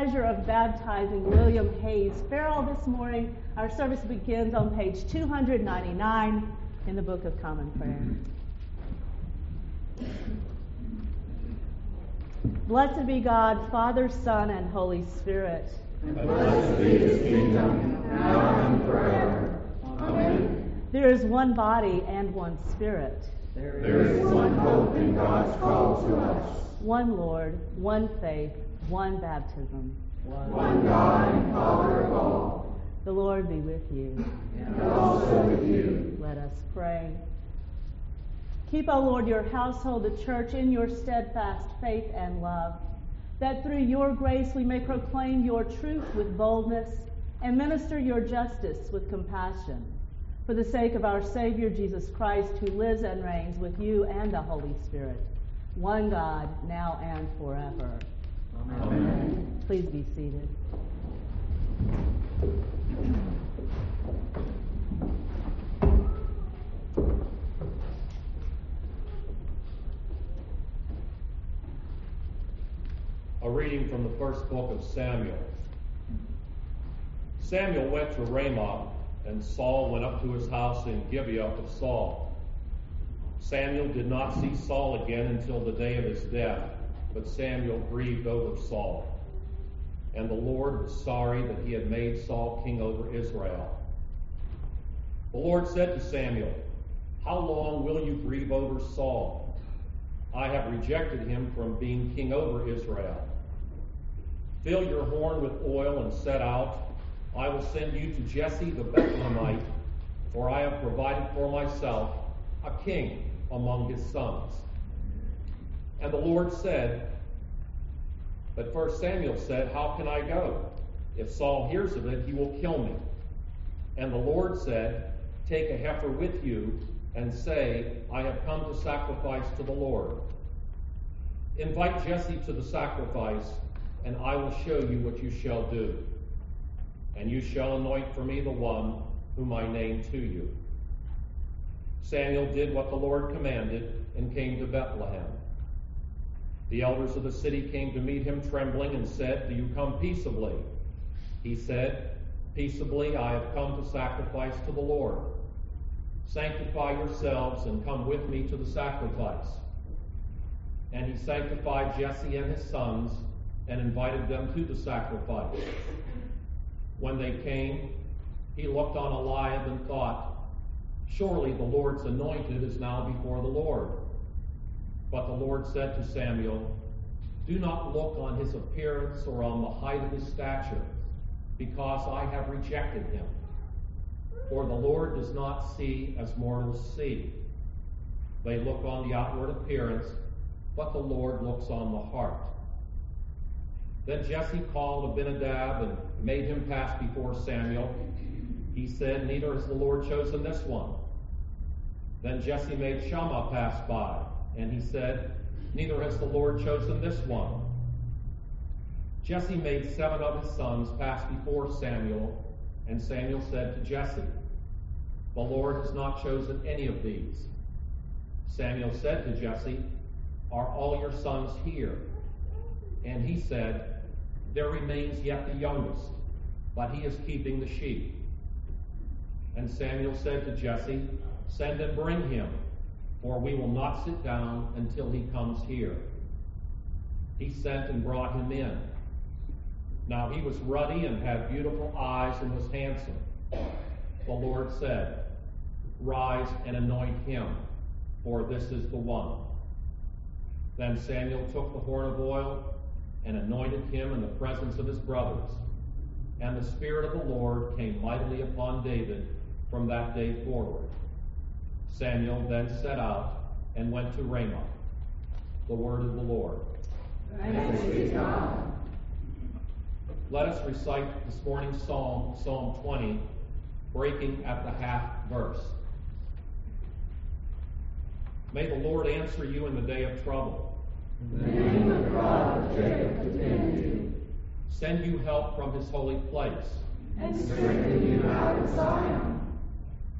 pleasure of baptizing William Hayes Farrell this morning. Our service begins on page 299 in the Book of Common Prayer. Blessed be God, Father, Son, and Holy Spirit. Blessed be his kingdom, now and forever. Amen. There is one body and one Spirit. There is one hope in God's call to us. One Lord, one faith, one baptism. One God and Father of all. The Lord be with you. And also with you. Let us pray. Keep, O Lord, your household, the church, in your steadfast faith and love, that through your grace we may proclaim your truth with boldness and minister your justice with compassion. For the sake of our Savior, Jesus Christ, who lives and reigns with you and the Holy Spirit, one God, now and forever. Amen. Please be seated. A reading from the first book of Samuel. Samuel went to Ramah, and Saul went up to his house in Gibeah of Saul. Samuel did not see Saul again until the day of his death, but Samuel grieved over Saul. And the Lord was sorry that he had made Saul king over Israel. The Lord said to Samuel, "How long will you grieve over Saul? I have rejected him from being king over Israel. Fill your horn with oil and set out. I will send you to Jesse the Bethlehemite, for I have provided for myself a king among his sons." And the Lord said, but first Samuel said, "How can I go? If Saul hears of it, he will kill me." And the Lord said, "Take a heifer with you and say, I have come to sacrifice to the Lord. Invite Jesse to the sacrifice, and I will show you what you shall do. And you shall anoint for me the one whom I name to you." Samuel did what the Lord commanded and came to Bethlehem. The elders of the city came to meet him trembling and said, "Do you come peaceably?" He said, "Peaceably I have come to sacrifice to the Lord. Sanctify yourselves and come with me to the sacrifice." And he sanctified Jesse and his sons and invited them to the sacrifice. When they came, he looked on Eliab and thought, "Surely the Lord's anointed is now before the Lord." But the Lord said to Samuel, "Do not look on his appearance or on the height of his stature, because I have rejected him. For the Lord does not see as mortals see. They look on the outward appearance, but the Lord looks on the heart." Then Jesse called Abinadab and made him pass before Samuel. He said, "Neither has the Lord chosen this one." Then Jesse made Shammah pass by, and he said, "Neither has the Lord chosen this one." Jesse made 7 of his sons pass before Samuel, and Samuel said to Jesse, "The Lord has not chosen any of these." Samuel said to Jesse, "Are all your sons here?" And he said, "There remains yet the youngest, but he is keeping the sheep." And Samuel said to Jesse, "Send and bring him, for we will not sit down until he comes here." He sent and brought him in. Now he was ruddy and had beautiful eyes and was handsome. The Lord said, "Rise and anoint him, for this is the one." Then Samuel took the horn of oil and anointed him in the presence of his brothers. And the Spirit of the Lord came mightily upon David from that day forward. Samuel then set out and went to Ramah. The word of the Lord. Thanks be to God. Let us recite this morning's psalm, Psalm 20, breaking at the half verse. May the Lord answer you in the day of trouble. The name of God of Jacob defend you. Send you help from his holy place. And strengthen you out of Zion.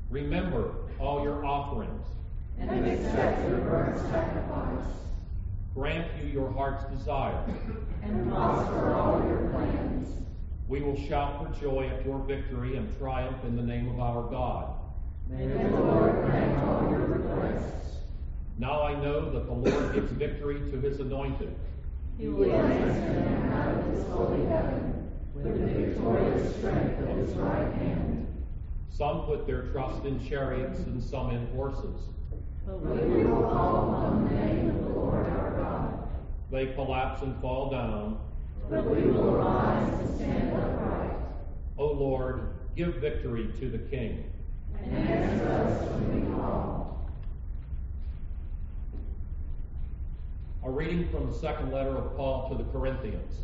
Remember all your offerings. And accept your burnt sacrifice. grant you your heart's desire, and prosper all your plans. We will shout for joy at your victory and triumph in the name of our God. May the Lord grant all your requests. Now I know that the Lord gives victory to his anointed. He will answer him out of his holy heaven with the victorious strength of his right hand. Some put their trust in chariots and some in horses. But we will call upon the name of the Lord our God. They collapse and fall down. But we will arise and stand upright. O Lord, give victory to the King. And answer us when we call. A reading from the second letter of Paul to the Corinthians.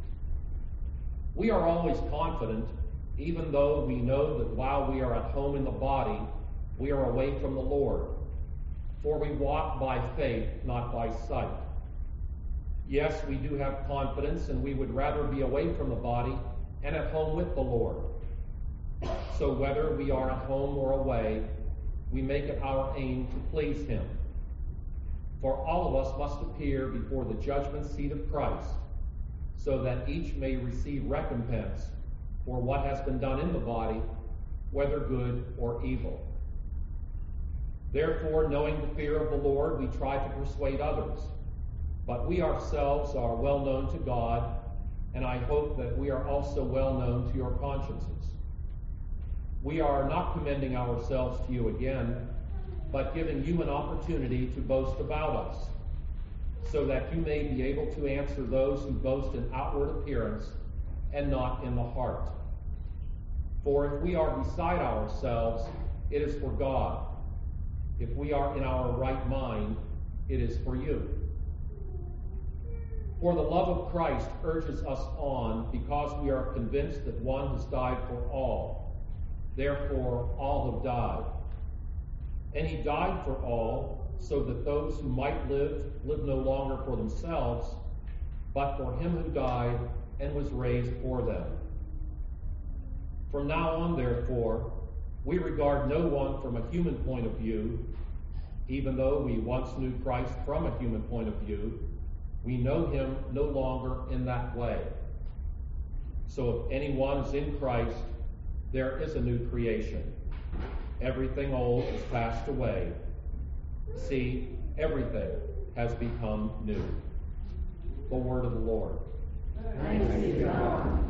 We are always confident, even though we know that while we are at home in the body, we are away from the Lord. For we walk by faith, not by sight. Yes, we do have confidence, and we would rather be away from the body and at home with the Lord. So whether we are at home or away, we make it our aim to please him. For all of us must appear before the judgment seat of Christ, so that each may receive recompense for what has been done in the body, whether good or evil. Therefore, knowing the fear of the Lord, we try to persuade others. But we ourselves are well known to God, and I hope that we are also well known to your consciences. We are not commending ourselves to you again, but giving you an opportunity to boast about us, so that you may be able to answer those who boast in outward appearance and not in the heart. For if we are beside ourselves, it is for God. If we are in our right mind, it is for you. For the love of Christ urges us on, because we are convinced that one has died for all. Therefore, all have died. And he died for all, so that those who might live no longer for themselves, but for him who died and was raised for them. From now on, therefore, we regard no one from a human point of view. Even though we once knew Christ from a human point of view, we know him no longer in that way. So if anyone is in Christ, there is a new creation. Everything old is passed away. See, everything has become new. The word of the Lord. Thanks be to God.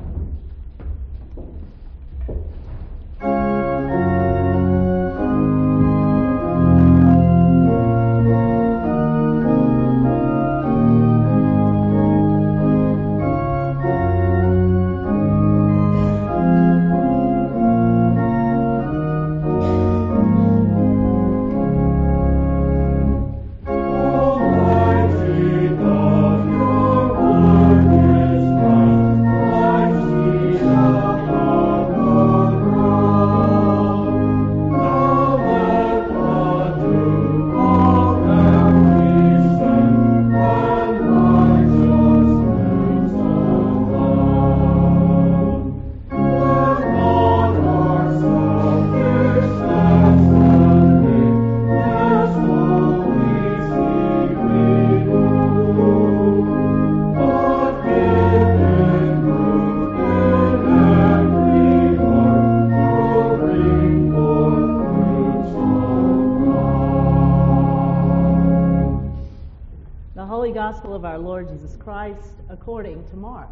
Gospel of our Lord Jesus Christ according to Mark.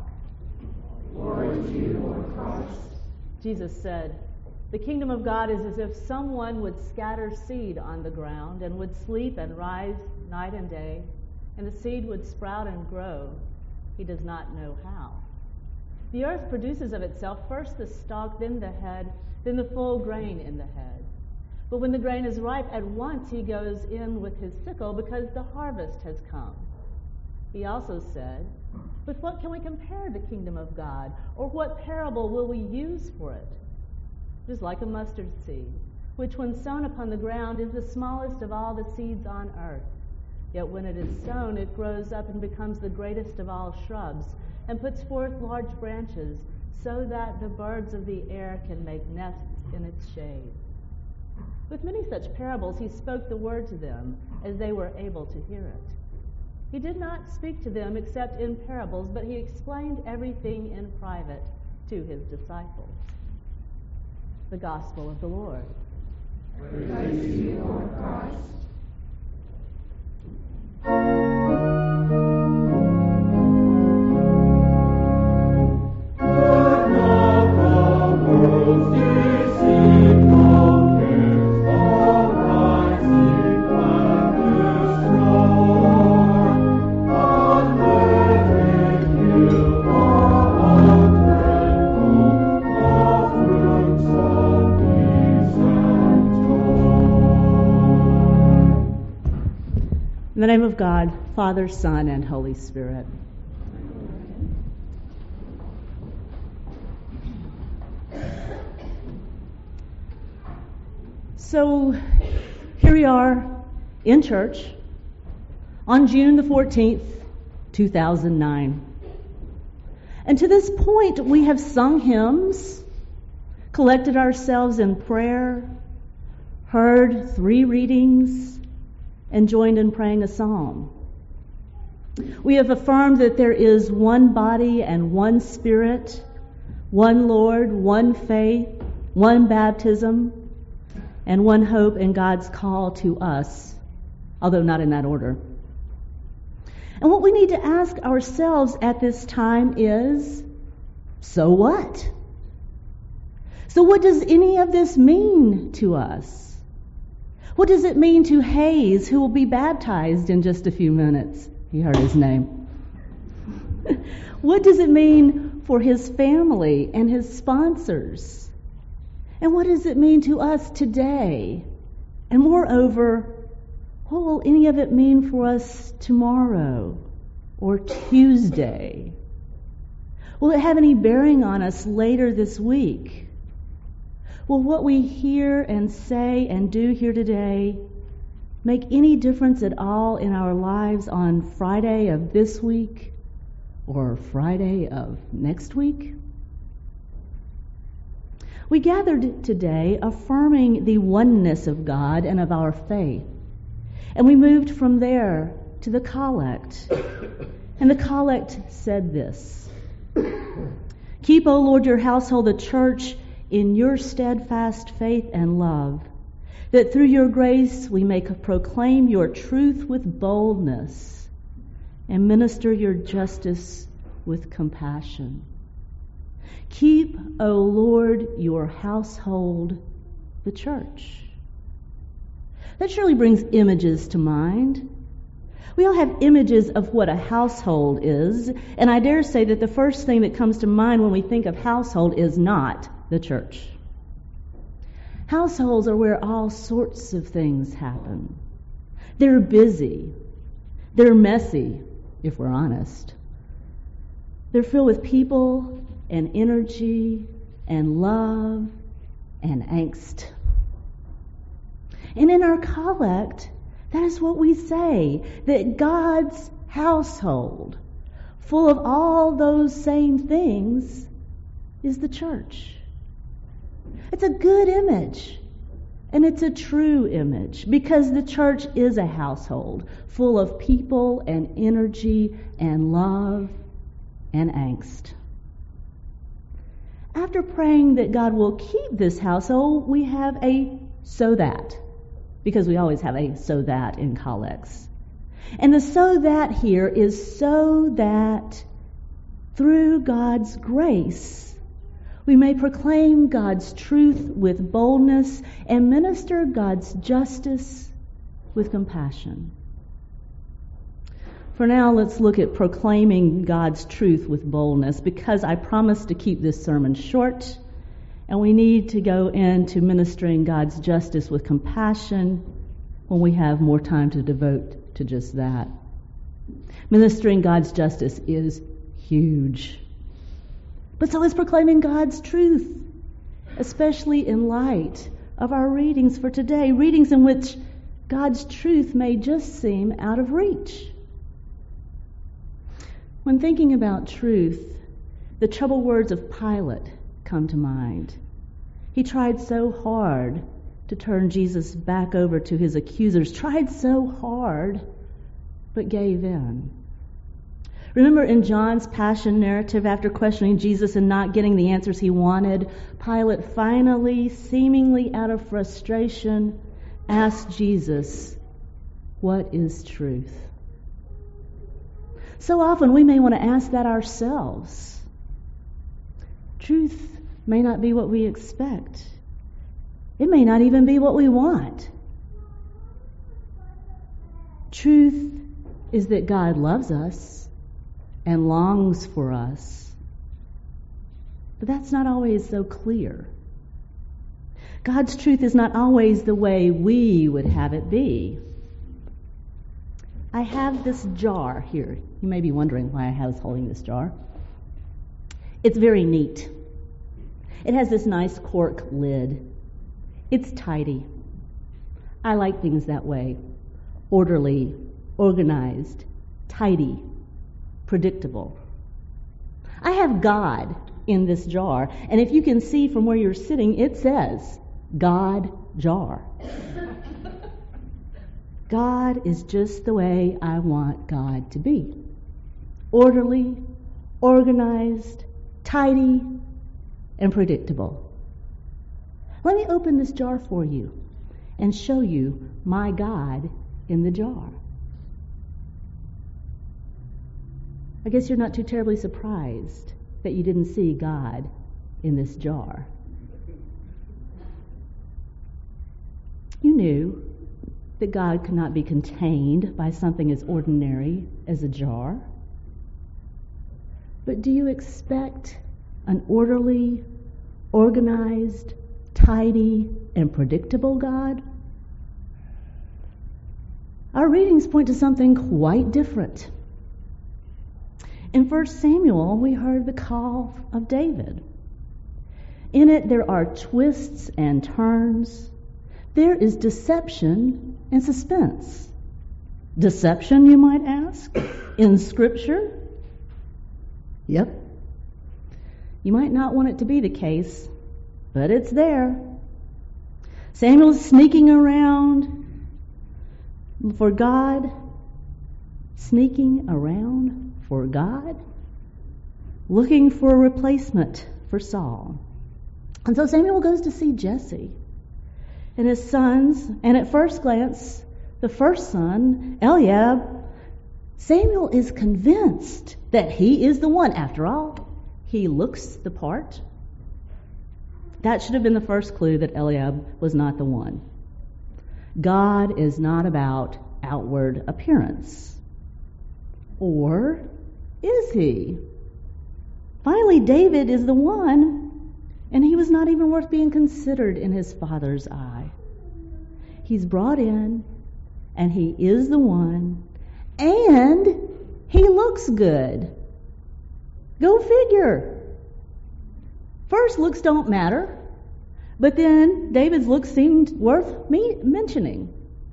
Glory to you, Lord Christ. Jesus said, "The kingdom of God is as if someone would scatter seed on the ground and would sleep and rise night and day, and the seed would sprout and grow. He does not know how. The earth produces of itself first the stalk, then the head, then the full grain in the head. But when the grain is ripe, at once he goes in with his sickle because the harvest has come." He also said, "With what can we compare the kingdom of God? Or what parable will we use for it? It is like a mustard seed, which when sown upon the ground is the smallest of all the seeds on earth. Yet when it is sown, it grows up and becomes the greatest of all shrubs, and puts forth large branches, so that the birds of the air can make nests in its shade." With many such parables he spoke the word to them, as they were able to hear it. He did not speak to them except in parables, but he explained everything in private to his disciples. The Gospel of the Lord. Praise to you, Lord Christ. In the name of God, Father, Son, and Holy Spirit. So here we are in church on June the 14th, 2009. And to this point, we have sung hymns, collected ourselves in prayer, heard 3 readings, and joined in praying a psalm. We have affirmed that there is one body and one Spirit, one Lord, one faith, one baptism, and one hope in God's call to us, although not in that order. And what we need to ask ourselves at this time is, so what? So what does any of this mean to us? What does it mean to Hayes, who will be baptized in just a few minutes? You heard his name. What does it mean for his family and his sponsors? And what does it mean to us today? And moreover, what will any of it mean for us tomorrow or Tuesday? Will it have any bearing on us later this week? Will what we hear and say and do here today make any difference at all in our lives on Friday of this week or Friday of next week? We gathered today affirming the oneness of God and of our faith. And we moved from there to the collect. And the collect said this: Keep, O Lord, your household, the church, in your steadfast faith and love, that through your grace we may proclaim your truth with boldness and minister your justice with compassion. Keep, O Lord, your household, the church. That surely brings images to mind. We all have images of what a household is, and I dare say that the first thing that comes to mind when we think of household is not the church. Households are where all sorts of things happen. They're busy. They're messy, if we're honest. They're filled with people and energy and love and angst. And in our collect, that is what we say, that God's household, full of all those same things, is the church. It's a good image, and it's a true image, because the church is a household full of people and energy and love and angst. After praying that God will keep this household, we have a so that, because we always have a so that in collects. And the so that here is so that through God's grace, we may proclaim God's truth with boldness and minister God's justice with compassion. For now, let's look at proclaiming God's truth with boldness, because I promised to keep this sermon short, and we need to go into ministering God's justice with compassion when we have more time to devote to just that. Ministering God's justice is huge. But so is proclaiming God's truth, especially in light of our readings for today, readings in which God's truth may just seem out of reach. When thinking about truth, the troubled words of Pilate come to mind. He tried so hard to turn Jesus back over to his accusers, tried so hard, but gave in. Remember in John's Passion narrative, after questioning Jesus and not getting the answers he wanted, Pilate finally, seemingly out of frustration, asked Jesus, "What is truth?" So often we may want to ask that ourselves. Truth may not be what we expect. It may not even be what we want. Truth is that God loves us and longs for us. But that's not always so clear. God's truth is not always the way we would have it be. I have this jar here. You may be wondering why I was holding this jar. It's very neat. It has this nice cork lid. It's tidy. I like things that way. Orderly, organized, tidy, predictable. I have God in this jar, and if you can see from where you're sitting, it says God jar. God is just the way I want God to be. Orderly, organized, tidy, and predictable. Let me open this jar for you and show you my God in the jar. I guess you're not too terribly surprised that you didn't see God in this jar. You knew that God could not be contained by something as ordinary as a jar. But do you expect an orderly, organized, tidy, and predictable God? Our readings point to something quite different. In 1 Samuel, we heard the call of David. In it, there are twists and turns. There is deception and suspense. Deception, you might ask, in Scripture? Yep. You might not want it to be the case, but it's there. Samuel's sneaking around for God. Sneaking around for God? Looking for a replacement for Saul. And so Samuel goes to see Jesse and his sons, and at first glance, the first son, Eliab, Samuel is convinced that he is the one. After all, he looks the part. That should have been the first clue that Eliab was not the one. God is not about outward appearance. Or is he? Finally, David is the one, and he was not even worth being considered in his father's eye. He's brought in, and he is the one, and he looks good. Go figure. First, looks don't matter, but then David's looks seemed worth mentioning.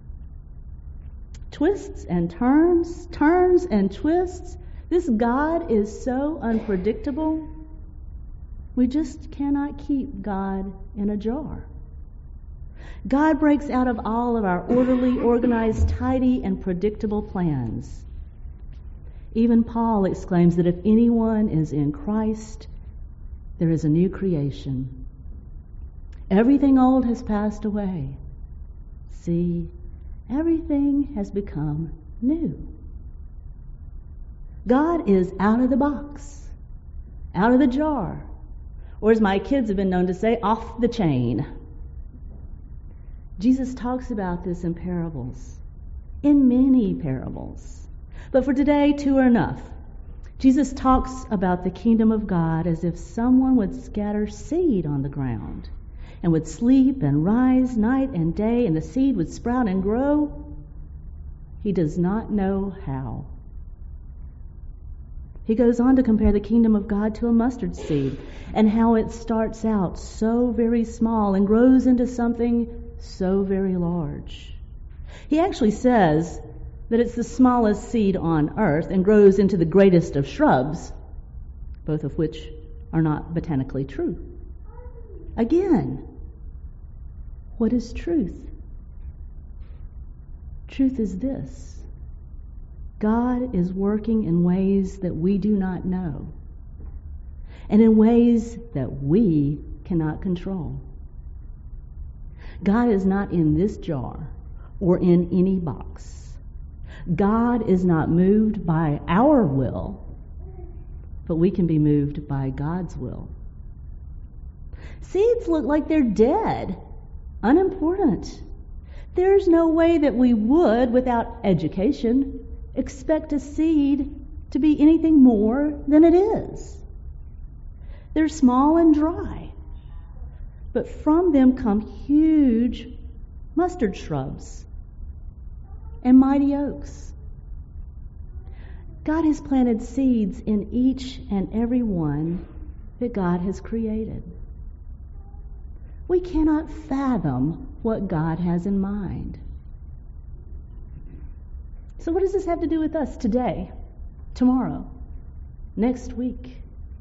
Twists and turns, turns and twists. This God is so unpredictable. We just cannot keep God in a jar. God breaks out of all of our orderly, organized, tidy, and predictable plans. Even Paul exclaims that if anyone is in Christ, there is a new creation. Everything old has passed away. See, everything has become new. God is out of the box, out of the jar, or as my kids have been known to say, off the chain. Jesus talks about this in parables, in many parables. But for today, two are enough. Jesus talks about the kingdom of God as if someone would scatter seed on the ground and would sleep and rise night and day, and the seed would sprout and grow. He does not know how. He goes on to compare the kingdom of God to a mustard seed and how it starts out so very small and grows into something so very large. He actually says that it's the smallest seed on earth and grows into the greatest of shrubs, both of which are not botanically true. Again, what is truth? Truth is this: God is working in ways that we do not know, and in ways that we cannot control. God is not in this jar or in any box. God is not moved by our will, but we can be moved by God's will. Seeds look like they're dead, unimportant. There's no way that we would, without education, expect a seed to be anything more than it is. They're small and dry, but from them come huge mustard shrubs and mighty oaks. God has planted seeds in each and every one that God has created. We cannot fathom what God has in mind. So what does this have to do with us today, tomorrow, next week?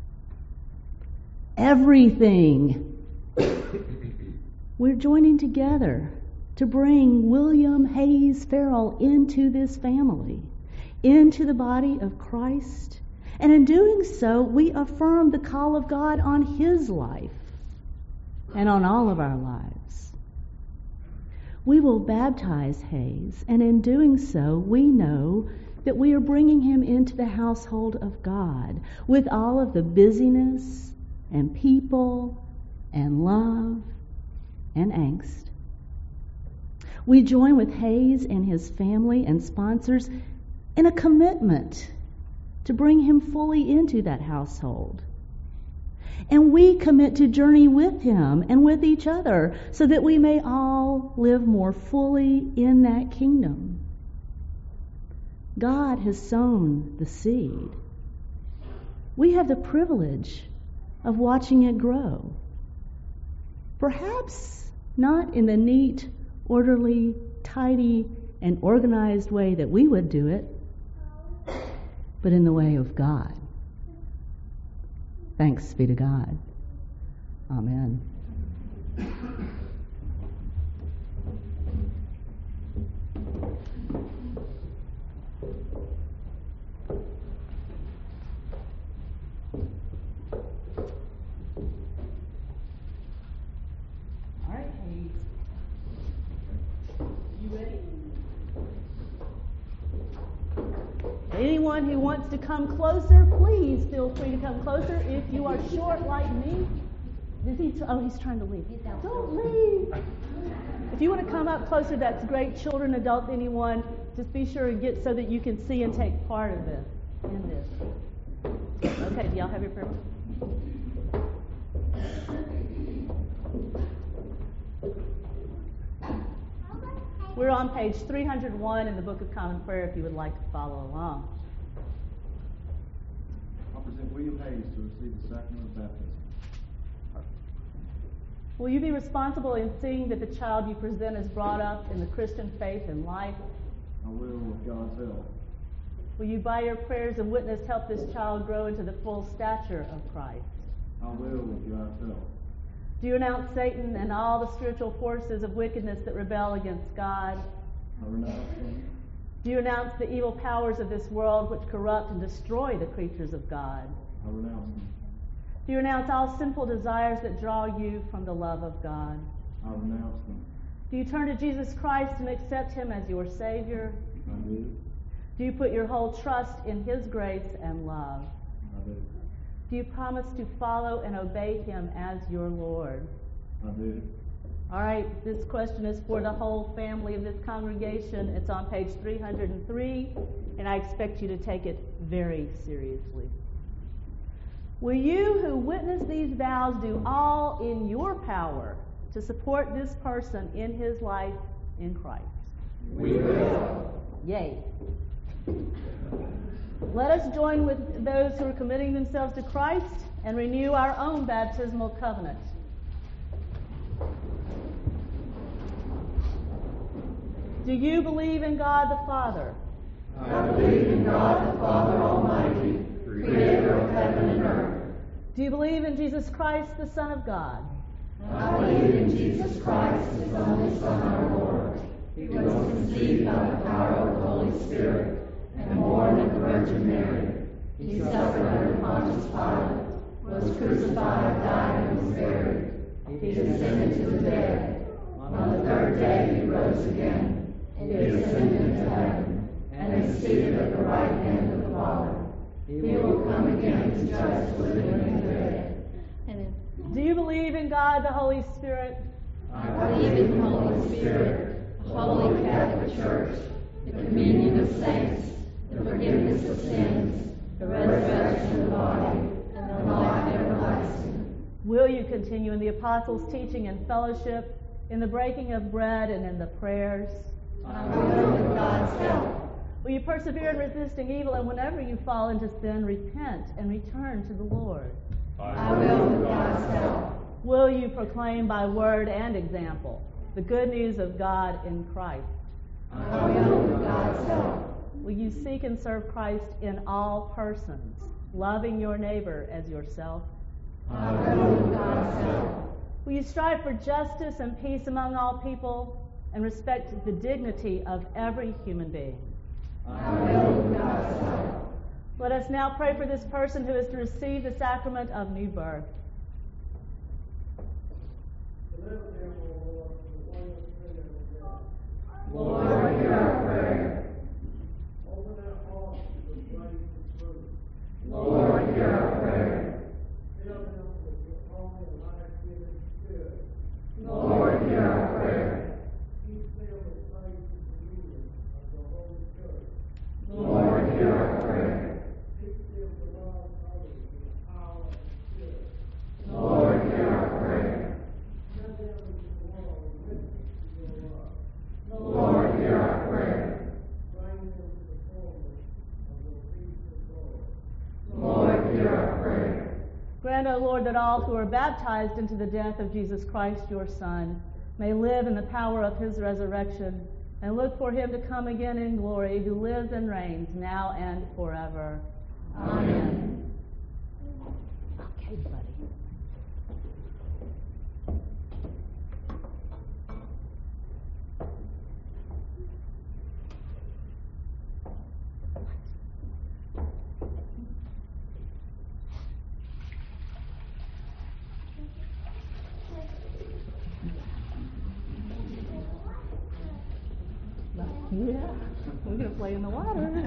Everything. We're joining together to bring William Hayes Farrell into this family, into the body of Christ. And in doing so, we affirm the call of God on his life and on all of our lives. We will baptize Hayes, and in doing so, we know that we are bringing him into the household of God with all of the busyness and people and love and angst. We join with Hayes and his family and sponsors in a commitment to bring him fully into that household. And we commit to journey with him and with each other so that we may all live more fully in that kingdom. God has sown the seed. We have the privilege of watching it grow. Perhaps not in the neat, orderly, tidy, and organized way that we would do it, but in the way of God. Thanks be to God. Amen. All right, Hayes. You ready? Anyone who wants to come closer, please feel free to come closer. If you are short like me, he's trying to leave. Don't leave. If you want to come up closer, that's great. Children, adults, anyone, just be sure to get so that you can see and take part of this. In this. Okay, do y'all have your prayer? We're on page 301 in the Book of Common Prayer if you would like to follow along. I present William Hayes to receive the sacrament of baptism. Will you be responsible in seeing that the child you present is brought up in the Christian faith and life? I will with God's help. Will you, by your prayers and witness, help this child grow into the full stature of Christ? I will with God's help. Do you renounce Satan and all the spiritual forces of wickedness that rebel against God? I renounce them. Do you renounce the evil powers of this world which corrupt and destroy the creatures of God? I renounce them. Do you renounce all sinful desires that draw you from the love of God? I renounce them. Do you turn to Jesus Christ and accept him as your Savior? I do. Do you put your whole trust in his grace and love? I do. Do you promise to follow and obey him as your Lord? I do. All right, this question is for the whole family of this congregation. It's on page 303, and I expect you to take it very seriously. Will you who witness these vows do all in your power to support this person in his life in Christ? We will. Yay. Let us join with those who are committing themselves to Christ and renew our own baptismal covenant. Do you believe in God the Father? I believe in God the Father Almighty, creator of heaven and earth. Do you believe in Jesus Christ, the Son of God? I believe in Jesus Christ, his only Son, our Lord. He was conceived by the power of the Holy Spirit, and born of the Virgin Mary. He suffered under Pontius Pilate, was crucified, died, and was buried. He descended to the dead. On the third day he rose again. He ascended into heaven, and is seated at the right hand of the Father. He will come again to judge the living and the dead. Do you believe in God, the Holy Spirit? I believe in the Holy Spirit, the Holy Catholic Church, the communion of saints, the forgiveness of sins, the resurrection of the body, and the life everlasting. Will you continue in the apostles' teaching and fellowship, in the breaking of bread and in the prayers? I will with God's help. Will you persevere in resisting evil, and whenever you fall into sin, repent and return to the Lord? I will with God's help. Will you proclaim by word and example the good news of God in Christ? I will with God's help. Will you seek and serve Christ in all persons, loving your neighbor as yourself? I will with God's help. Will you strive for justice and peace among all people and respect the dignity of every human being? I will with God's help. Let us now pray for this person who is to receive the sacrament of new birth. Lord, hear our prayer. Lord, hear our prayer. Lord, hear our prayer. Lord, hear our prayer. Lord, hear our prayer. Lord, hear our prayer. Lord, hear our prayer. Grant, O Lord, that all who are baptized into the death of Jesus Christ, your Son, may live in the power of his resurrection and look for him to come again in glory, who lives and reigns now and forever. Amen. Okay, buddy. Yeah, we're going to play in the water.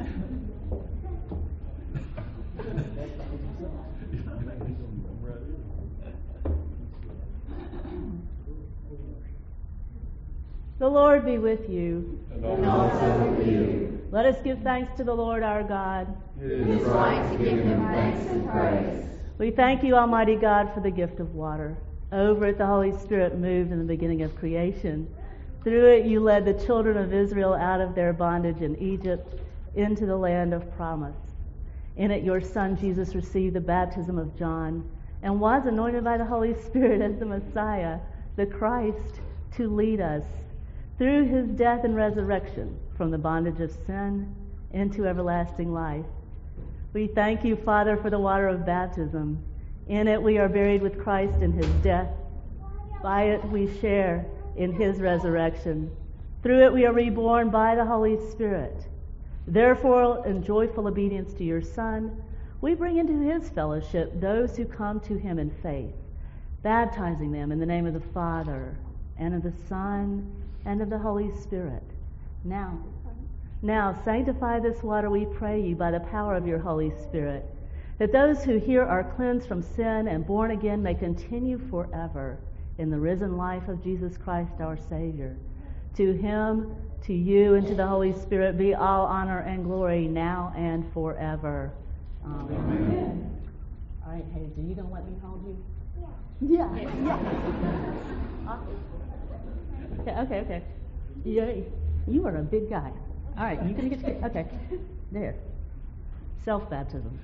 The Lord be with you. And also with you. Let us give thanks to the Lord our God. It is right to give him thanks and praise. We thank you, Almighty God, for the gift of water. Over it, the Holy Spirit moved in the beginning of creation. Through it, you led the children of Israel out of their bondage in Egypt into the land of promise. In it, your Son, Jesus, received the baptism of John and was anointed by the Holy Spirit as the Messiah, the Christ, to lead us through his death and resurrection from the bondage of sin into everlasting life. We thank you, Father, for the water of baptism. In it, we are buried with Christ in his death. By it, we share in his resurrection. Through it we are reborn by the Holy Spirit. Therefore, in joyful obedience to your Son, we bring into his fellowship those who come to him in faith, baptizing them in the name of the Father, and of the Son, and of the Holy Spirit. Now, sanctify this water, we pray you, by the power of your Holy Spirit, that those who here are cleansed from sin and born again may continue forever in the risen life of Jesus Christ our Savior. To him, to you, and to the Holy Spirit be all honor and glory now and forever. Amen. Amen. All right, Hazel, you gonna let me hold you? Yeah. Awesome. Okay. Yeah, you are a big guy. All right, you can get okay. There. Self-baptism.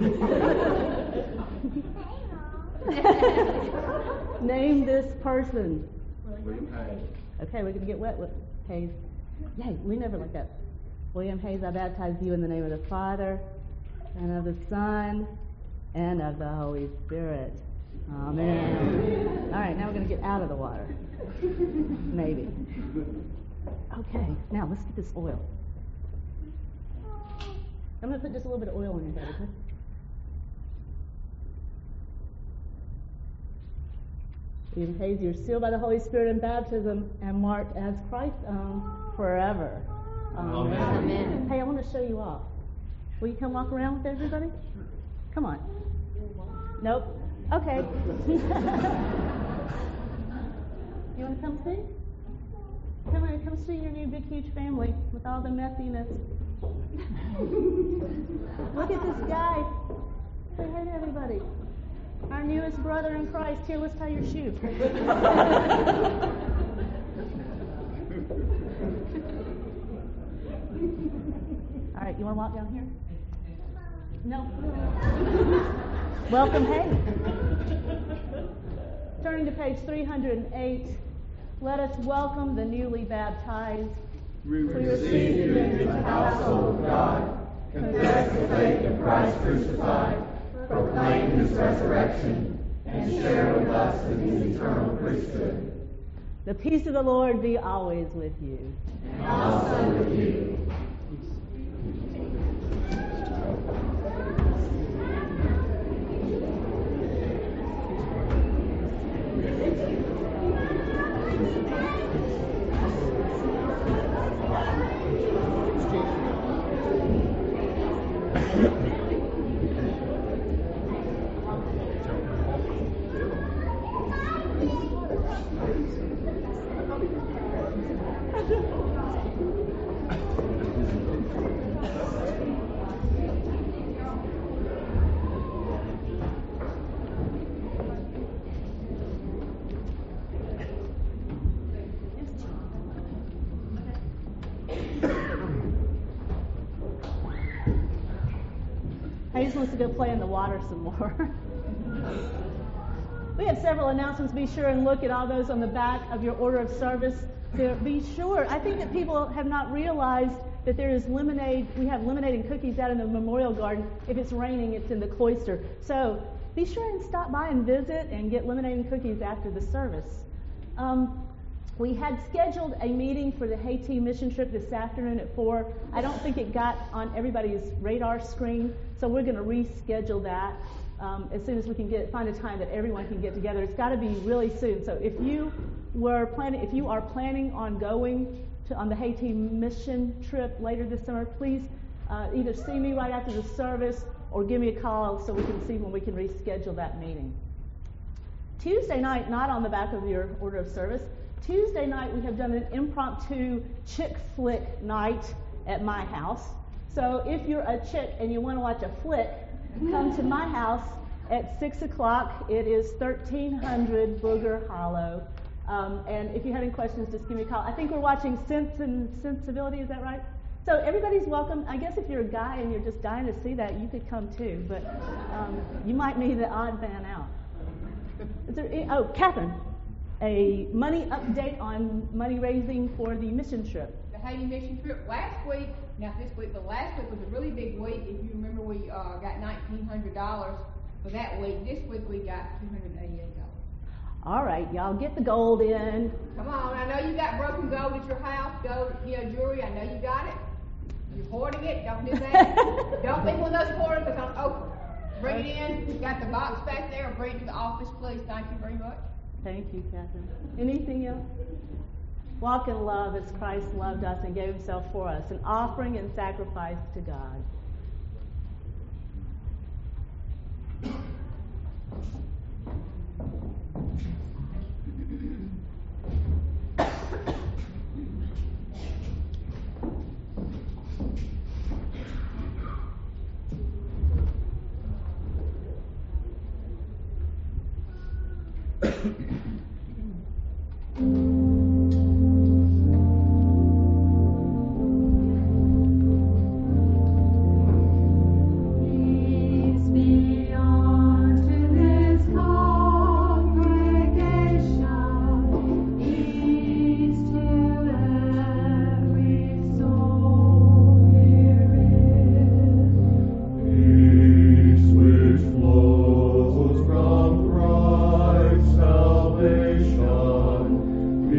Name this person. William Hayes. Okay, we're going to get wet with Hayes. Yay, we never like that. William Hayes, I baptize you in the name of the Father, and of the Son, and of the Holy Spirit. Amen. All right, now we're going to get out of the water. Maybe. Okay, now let's get this oil. I'm going to put just a little bit of oil on your head, okay? Stephen Hayes, you're sealed by the Holy Spirit in baptism and marked as Christ's own forever. Amen. Amen. Hey, I want to show you off. Will you come walk around with everybody? Come on. Nope. Okay. You want to come see? Come see your new big huge family with all the messiness. Look at this guy. Say hey to everybody. Our newest brother in Christ. Here, let's tie your shoe. All right, you want to walk down here? No. Welcome, hey. Turning to page 308, let us welcome the newly baptized. We receive you into the household of God, confess the faith of Christ crucified, proclaim his resurrection, and share with us in his eternal priesthood. The peace of the Lord be always with you. And also with you. Hayes wants to go play in the water some more. We have several announcements. Be sure and look at all those on the back of your order of service. To be sure, I think that people have not realized that there is lemonade. We have lemonade and cookies out in the Memorial Garden. If it's raining, it's in the cloister. So be sure and stop by and visit and get lemonade and cookies after the service. We had scheduled a meeting for the Haiti mission trip this afternoon at 4. I don't think it got on everybody's radar screen, so we're going to reschedule that as soon as we can find a time that everyone can get together. It's got to be really soon. So if you are planning on going on the Haiti mission trip later this summer, please either see me right after the service or give me a call so we can see when we can reschedule that meeting. Tuesday night, not on the back of your order of service, Tuesday night we have done an impromptu chick flick night at my house. So if you're a chick and you want to watch a flick, come to my house at 6 o'clock. It is 1300 Booger Hollow. And if you have any questions, just give me a call. I think we're watching Sense and Sensibility, is that right? So everybody's welcome. I guess if you're a guy and you're just dying to see that, you could come too. But you might be the odd man out. Is there Catherine, a money update on money raising for the mission trip. The Haiti mission trip last week, not this week, but last week was a really big week. If you remember, we got $1,900 for that week. This week we got $288. All right, y'all get the gold in. Come on, I know you got broken gold at your house, gold, jewelry. I know you got it. You're hoarding it. Don't do that. Don't be one of those hoarders that's on Oprah. Bring it in. We've got the box back there. Bring it to the office, please. Thank you very much. Thank you, Catherine. Anything else? Walk in love as Christ loved us and gave himself for us, an offering and sacrifice to God. Salvation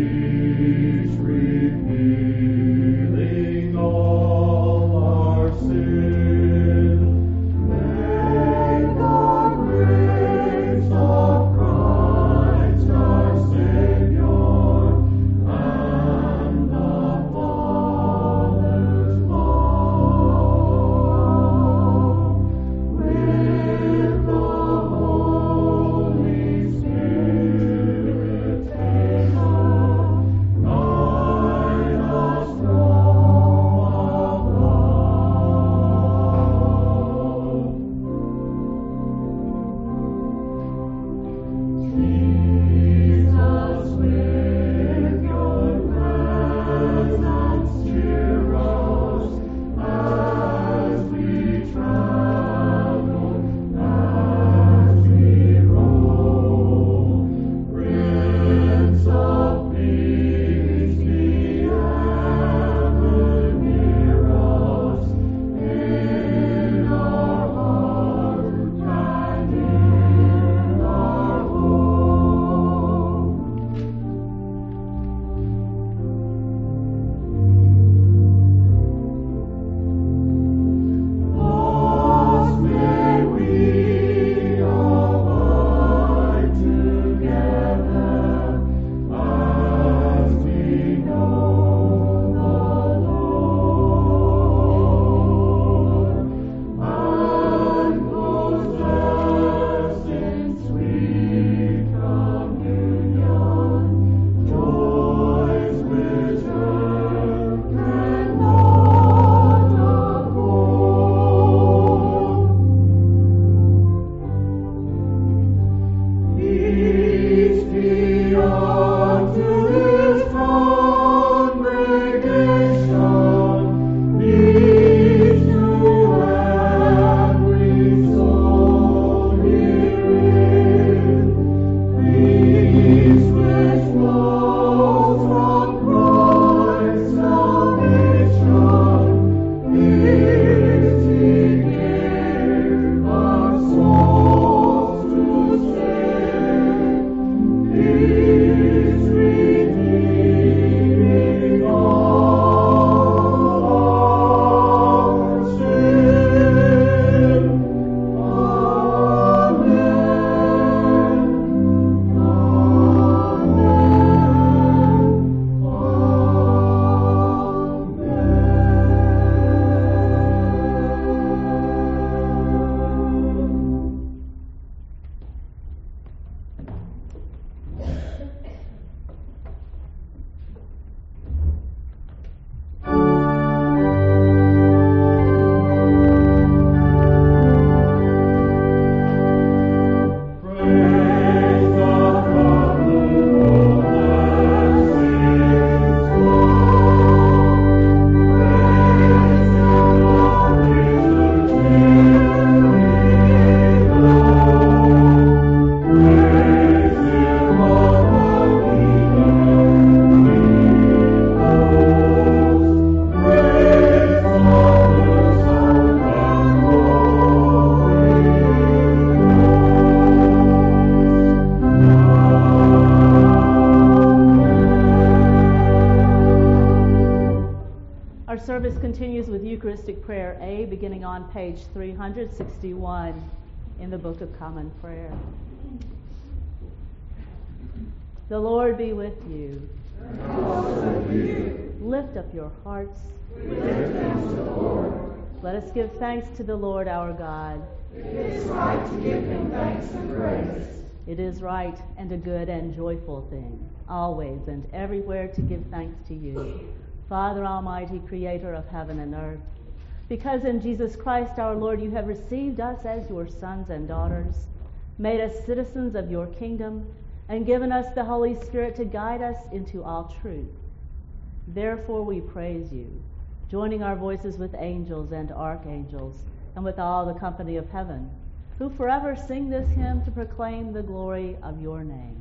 service continues with Eucharistic Prayer A, beginning on page 361 in the Book of Common Prayer. The Lord be with you. And also with you. Lift up your hearts. We give thanks to the Lord. Let us give thanks to the Lord our God. It is right to give him thanks and praise. It is right and a good and joyful thing, always and everywhere to give thanks to you, Father Almighty, Creator of heaven and earth, because in Jesus Christ our Lord you have received us as your sons and daughters, made us citizens of your kingdom, and given us the Holy Spirit to guide us into all truth. Therefore we praise you, joining our voices with angels and archangels, and with all the company of heaven, who forever sing this hymn to proclaim the glory of your name.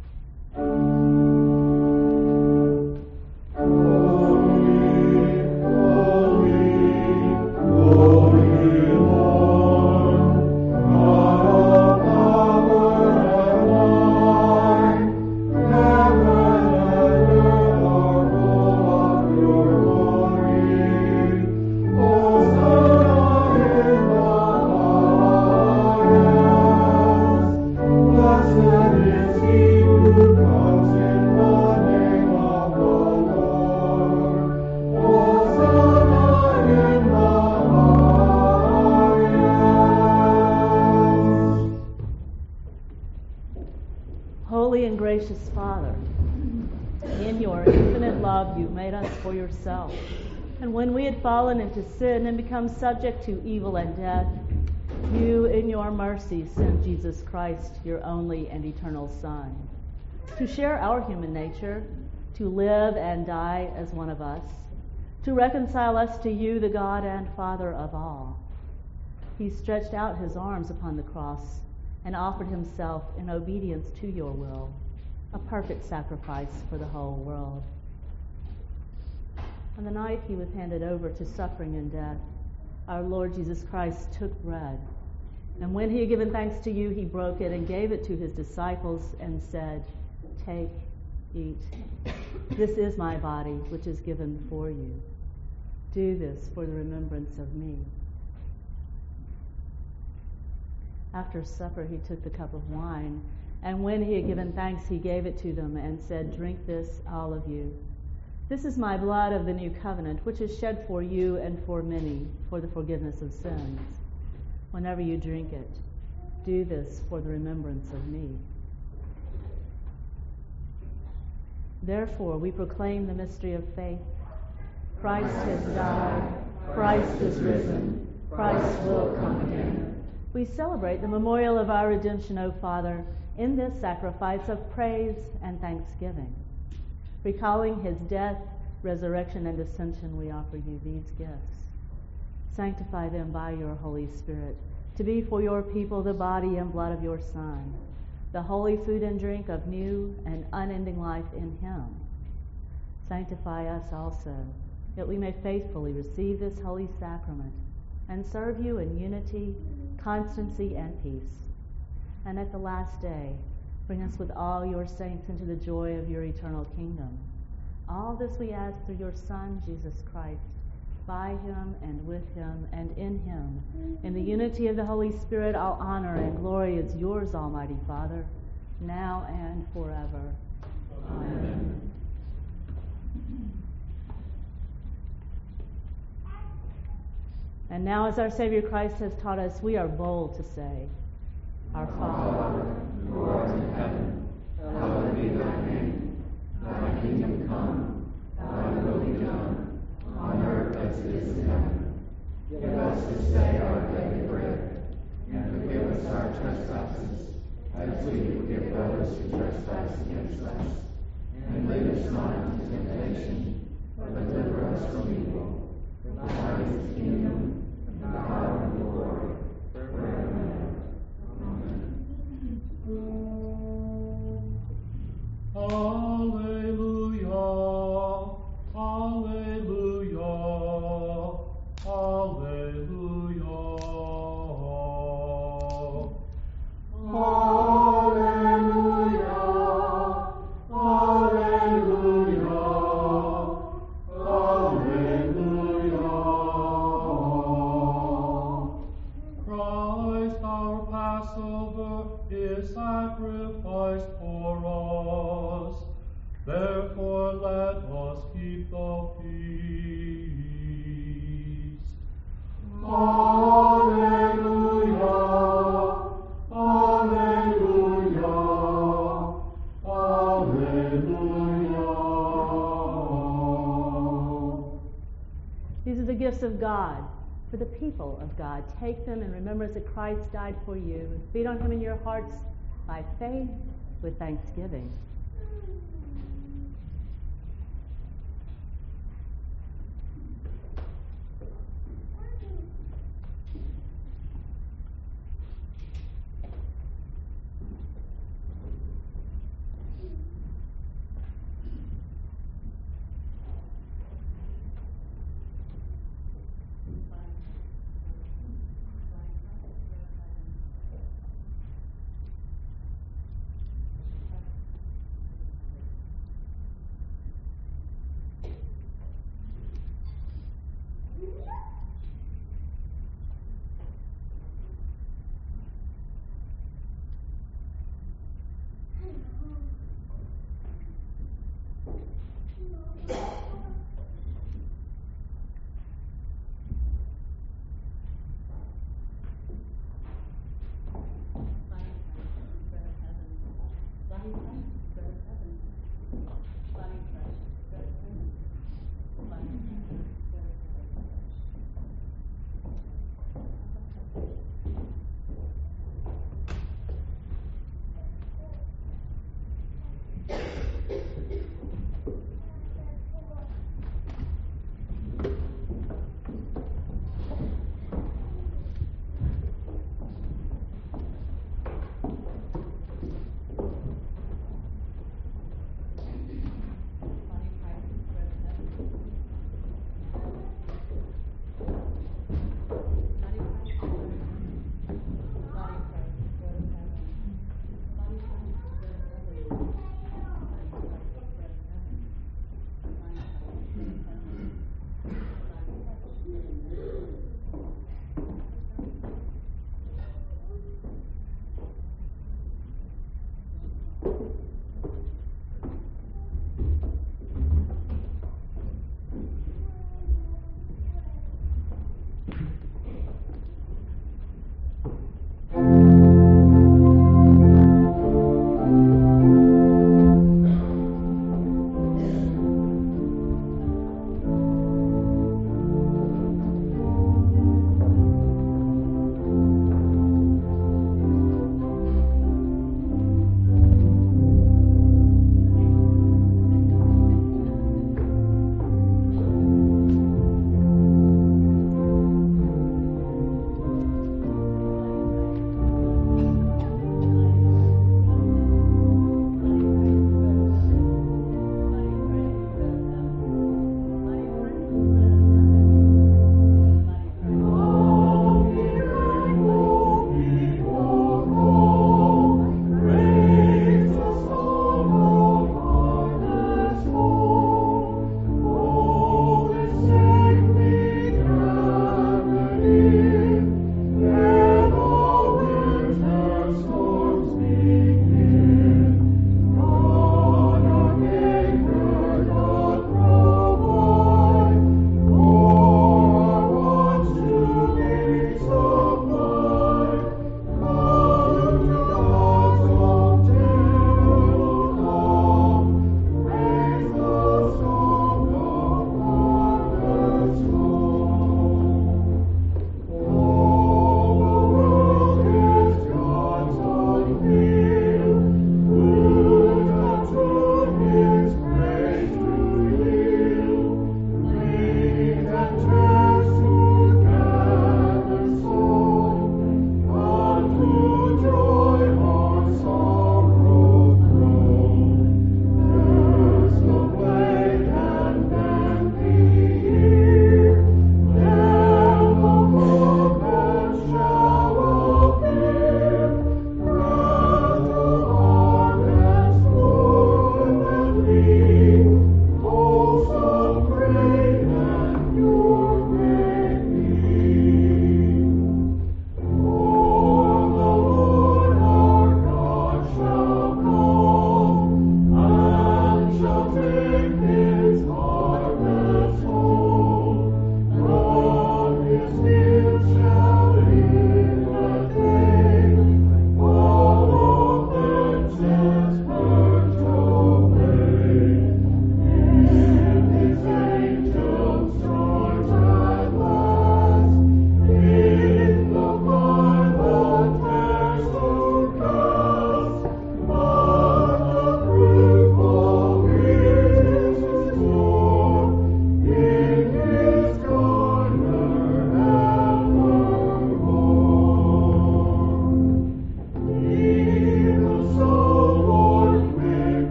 Holy and gracious Father, in your infinite love you made us for yourself. And when we had fallen into sin and become subject to evil and death, you in your mercy sent Jesus Christ, your only and eternal Son, to share our human nature, to live and die as one of us, to reconcile us to you, the God and Father of all. He stretched out his arms upon the cross and offered himself in obedience to your will, a perfect sacrifice for the whole world. On the night he was handed over to suffering and death, our Lord Jesus Christ took bread, and when he had given thanks to you, he broke it and gave it to his disciples and said, "Take, eat. This is my body, which is given for you. Do this for the remembrance of me." After supper, he took the cup of wine, and when he had given thanks, he gave it to them and said, "Drink this, all of you. This is my blood of the new covenant, which is shed for you and for many for the forgiveness of sins. Whenever you drink it, do this for the remembrance of me." Therefore, we proclaim the mystery of faith. Christ has died. Christ is risen. Christ will come again. We celebrate the memorial of our redemption, O Father, in this sacrifice of praise and thanksgiving. Recalling his death, resurrection, and ascension, we offer you these gifts. Sanctify them by your Holy Spirit, to be for your people the body and blood of your Son, the holy food and drink of new and unending life in him. Sanctify us also, that we may faithfully receive this holy sacrament and serve you in unity, constancy, and peace. And at the last day, bring us with all your saints into the joy of your eternal kingdom. All this we ask through your Son, Jesus Christ, by him and with him and in him. In the unity of the Holy Spirit, all honor and glory is yours, Almighty Father, now and forever. Amen. And now, as our Savior Christ has taught us, we are bold to say, Our Father, who art in heaven, hallowed be thy name. Thy kingdom come, thy will be done, on earth as it is in heaven. Give us this day our daily bread, and forgive us our trespasses, as we forgive those who trespass against us. And lead us not into temptation, but deliver us from evil. For thine is the kingdom, and the power, and the glory, forever and ever. Alleluia, alleluia, alleluia. Alleluia, alleluia, alleluia. for us. Therefore let us keep the peace. Alleluia, alleluia, alleluia. These are the gifts of God for the people of God. Take them in remembrance that Christ died for you. Feed on him in your hearts by faith with thanksgiving.